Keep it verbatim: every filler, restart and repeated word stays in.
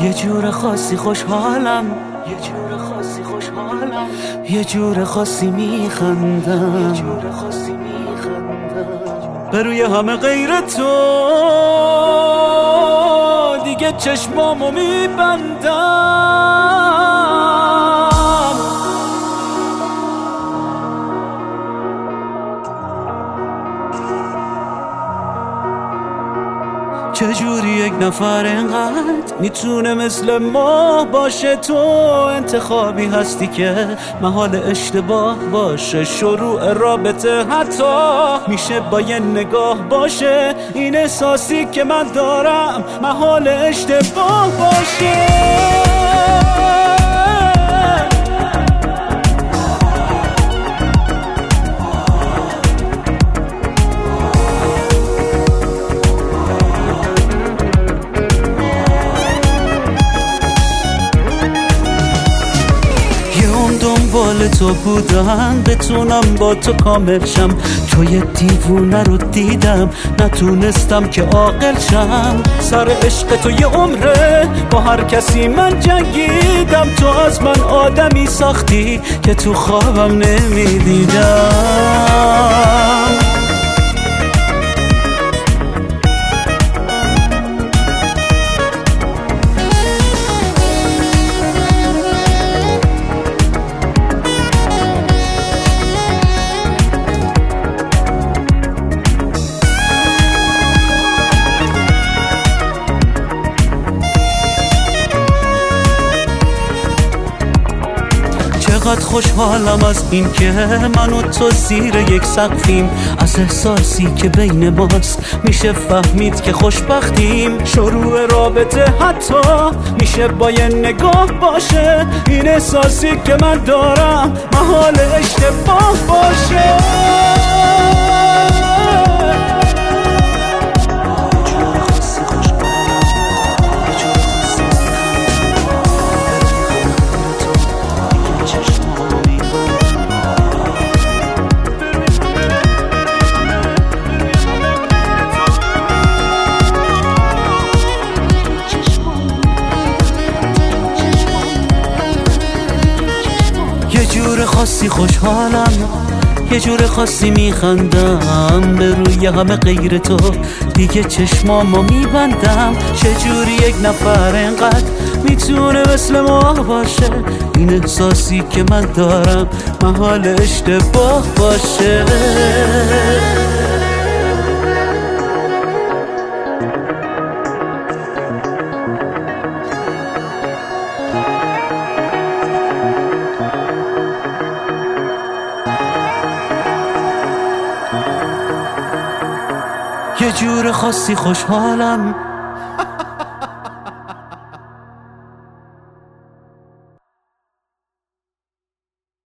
یه جور خاصی خوشحالم، یه جور خاصی خوشحالم، یه جور خاصی میخندم، یه جور خاصی میخندم به روی همه غیر تو دیگه چشمامو میبندم. چجوری یک نفر اینقدر میتونه مثل ما باشه؟ تو انتخابی هستی که محال اشتباه باشه. شروع رابطه حتی میشه با یه نگاه باشه. این احساسی که من دارم محال اشتباه باشه. دنبال تو بودم بتونم با تو کامل شم. تو یه دیوونه رو دیدم نتونستم که عاقل شم. سر عشق تو یه عمره با هر کسی من جنگیدم. تو از من آدمی ساختی که تو خوابم نمیدیدم. چقدر خوشحالم از این که من و تو زیر یک سقفیم. از احساسی که بین ماست میشه فهمید که خوشبختیم. شروع رابطه حتی میشه با یه نگاه باشه. این احساسی که من دارم محال اشتباه باشه. یه جور خاصی خوشحالم، یه جور خاصی میخندم به روی همه غیر تو دیگه چشمامو میبندم. چجوری یک نفر اینقدر میتونه مثل ما باشه؟ این احساسی که من دارم محال اشتباه باشه. یه جور خاصی خوشحالم،